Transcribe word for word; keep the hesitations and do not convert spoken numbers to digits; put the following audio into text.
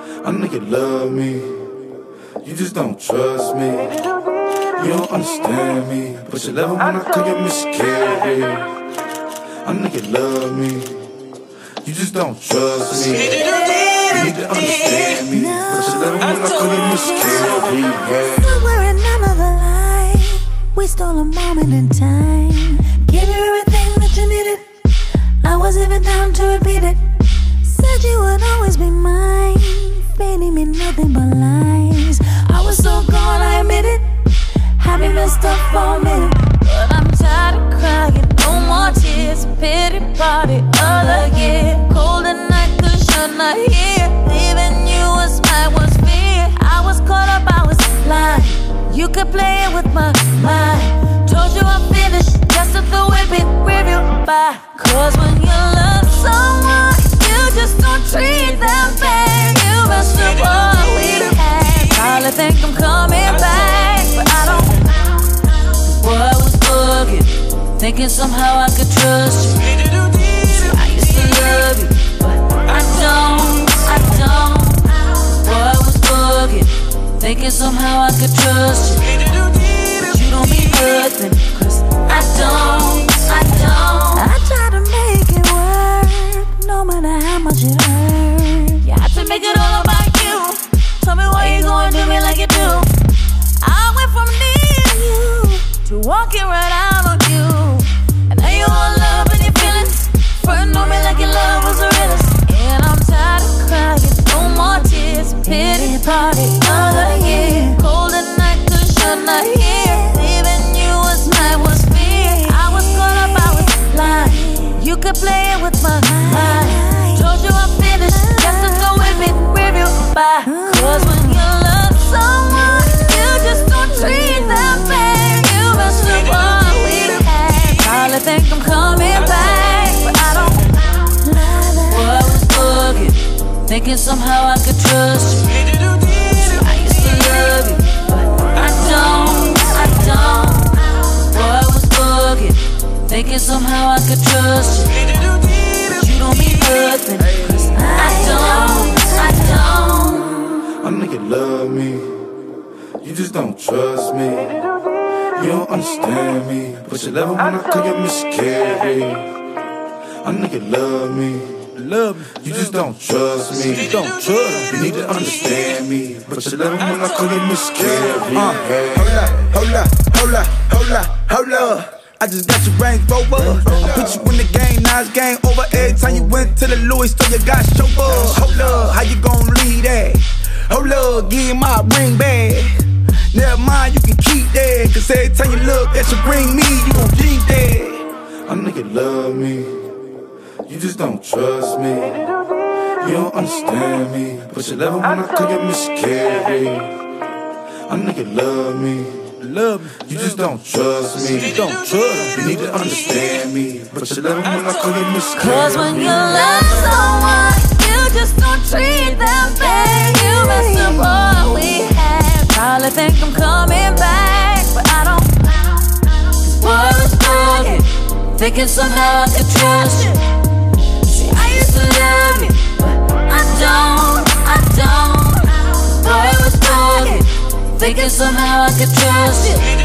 I know you love me, you just don't trust me. You don't understand me, but you love it when I call you Miss Carey. I know you love me, you just don't trust me. You need to understand me, but you love it when I call you Miss Carey. Yeah. Somewhere in another life, we stole a moment in time. Gave you everything that you needed, I was even down to repeat it. Said you would always be mine, feeding me nothing but lies. I was so gone, I admit it. Had me messed up for a minute, but I'm tired of crying. No more tears, pity party other year. Cold at night, cause you're not here. Leaving you was my worst fear. I was caught up, I was blind. You could play it with my mind. Told you I'm finished, just to throw it in review by. Cause when you love someone, you just don't treat them bad. You messed up all we had. Probably think I'm coming back, but I don't. Boy, I was bugging, thinking somehow I could trust you. I used to love you, but I don't, I don't. Boy, I was bugging, thinking somehow I could trust you. But you don't mean nothing, cause I don't, I don't. I try to make it work, no matter how much it hurt. You have to make it all about you. Tell me why you gonna do me like you do. I went from needing you to walking right out on you. And now you all love and your feelings. First know me like your love was the realest. And I'm tired of crying, no more tears. Pity party other year. Cold at night cause you're not here. Leaving you was my worst fear. I was caught up, I was blind. You could play it with my mind. Told you I'm finished, just to go with me, review by. Cause when you love someone, you just don't treat them bad. You messed up all we had. Probably think I'm coming back, but I don't. Boy, I was bugging, thinking somehow I could trust you. I used to love you, but I don't, I don't. Boy, I was bugging, thinking somehow I could trust you. But you don't mean nothing, cause I don't, I don't. I know you love me, you just don't trust me. You don't understand me, but you love it when I call you Miss Carey. I know you love me, love me. You just don't trust me, you don't trust me. You need to understand me, but you love it when I call you Miss Carey. Uh, hold up, hold up, hold up, hold up, hold up. I just got your Range Rover. I put you in the game, now it's game over. Every time you went to the Louis store, you got chauffeur. Hold up, how you gon' leave that? Hold up, give my ring back. Never mind, you can keep that. Cause every time you look at you bring me, you gon' keep that. I know you love me, you just don't trust me. You don't understand me, but you love it when I call you Miss Carey. I know you love me, love me. You just don't trust me, you don't trust me. You need to understand me, but you love it when I call you Miss Carey. Cause when you love someone, you just don't treat them bad. You messed up all we had. Probably think I'm coming back, but I don't. Boy, I was bugging, thinking somehow I could trust you. See, I used to love you, but I don't, I don't. Boy, I was bugging, thinking somehow I could trust you.